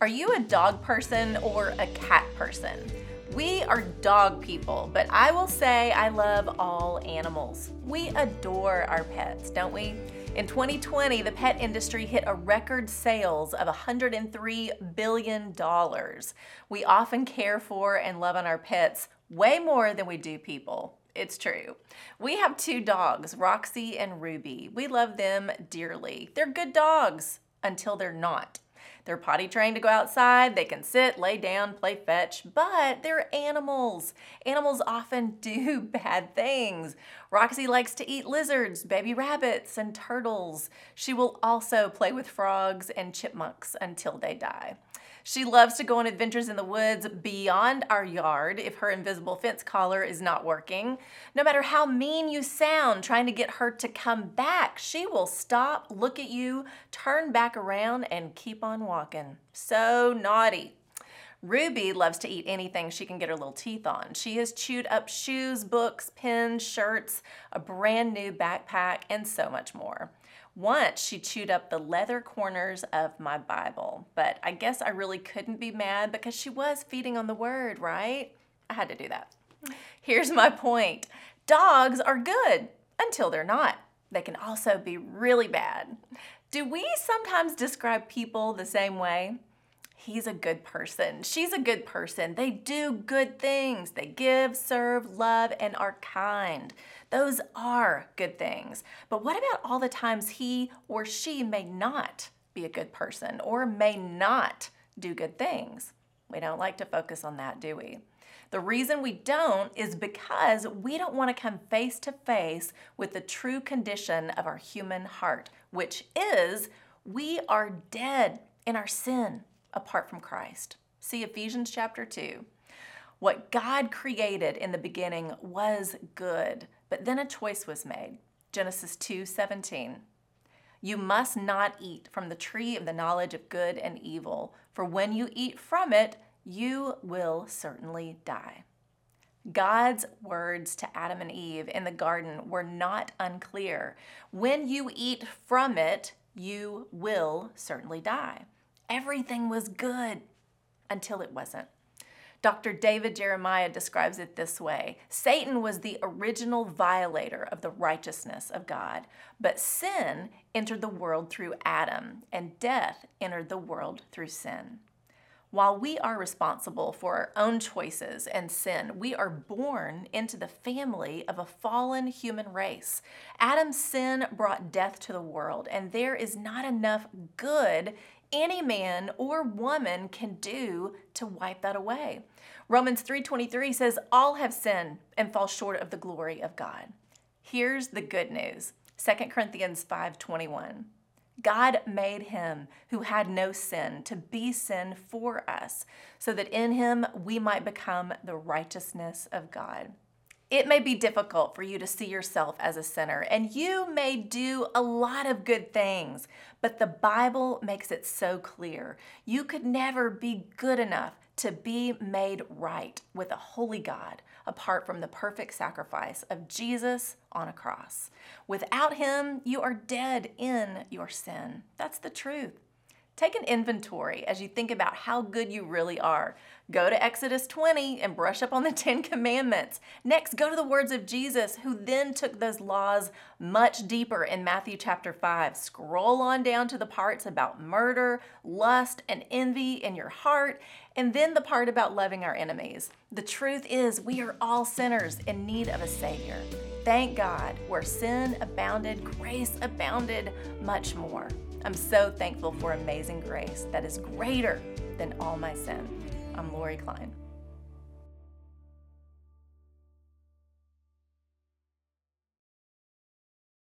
Are you a dog person or a cat person? We are dog people, but I will say I love all animals. We adore our pets, don't we? In 2020, the pet industry hit a record sales of $103 billion. We often care for and love on our pets way more than we do people. It's true. We have two dogs, Roxy and Ruby. We love them dearly. They're good dogs until they're not. They're potty trained to go outside, they can sit, lay down, play fetch, but they're animals. Animals often do bad things. Roxy likes to eat lizards, baby rabbits, and turtles. She will also play with frogs and chipmunks until they die. She loves to go on adventures in the woods beyond our yard if her invisible fence collar is not working. No matter how mean you sound trying to get her to come back, she will stop, look at you, turn back around, and keep on walking. So naughty. Ruby loves to eat anything she can get her little teeth on. She has chewed up shoes, books, pens, shirts, a brand new backpack, and so much more. Once she chewed up the leather corners of my Bible, but I guess I really couldn't be mad because she was feeding on the word, right? I had to do that. Here's my point. Dogs are good until they're not. They can also be really bad. Do we sometimes describe people the same way? He's a good person. She's a good person. They do good things. They give, serve, love, and are kind. Those are good things. But what about all the times he or she may not be a good person or may not do good things? We don't like to focus on that, do we? The reason we don't is because we don't want to come face to face with the true condition of our human heart, which is we are dead in our sin apart from Christ. See Ephesians chapter 2. What God created in the beginning was good, but then a choice was made. Genesis 2:17. You must not eat from the tree of the knowledge of good and evil, for when you eat from it, you will certainly die. God's words to Adam and Eve in the garden were not unclear. When you eat from it, you will certainly die. Everything was good until it wasn't. Dr. David Jeremiah describes it this way. Satan was the original violator of the righteousness of God, but sin entered the world through Adam, and death entered the world through sin. While we are responsible for our own choices and sin, we are born into the family of a fallen human race. Adam's sin brought death to the world, and there is not enough good any man or woman can do to wipe that away. Romans 3:23 says, all have sinned and fall short of the glory of God. Here's the good news, 2 Corinthians 5:21. God made him who had no sin to be sin for us, so that in him we might become the righteousness of God. It may be difficult for you to see yourself as a sinner, and you may do a lot of good things, but the Bible makes it so clear. You could never be good enough to be made right with a holy God apart from the perfect sacrifice of Jesus on a cross. Without him, you are dead in your sin. That's the truth. Take an inventory as you think about how good you really are. Go to Exodus 20 and brush up on the 10 Commandments. Next, go to the words of Jesus, who then took those laws much deeper in Matthew chapter 5. Scroll on down to the parts about murder, lust, and envy in your heart, and then the part about loving our enemies. The truth is, we are all sinners in need of a Savior. Thank God, where sin abounded, grace abounded much more. I'm so thankful for amazing grace that is greater than all my sin. I'm Lori Klein.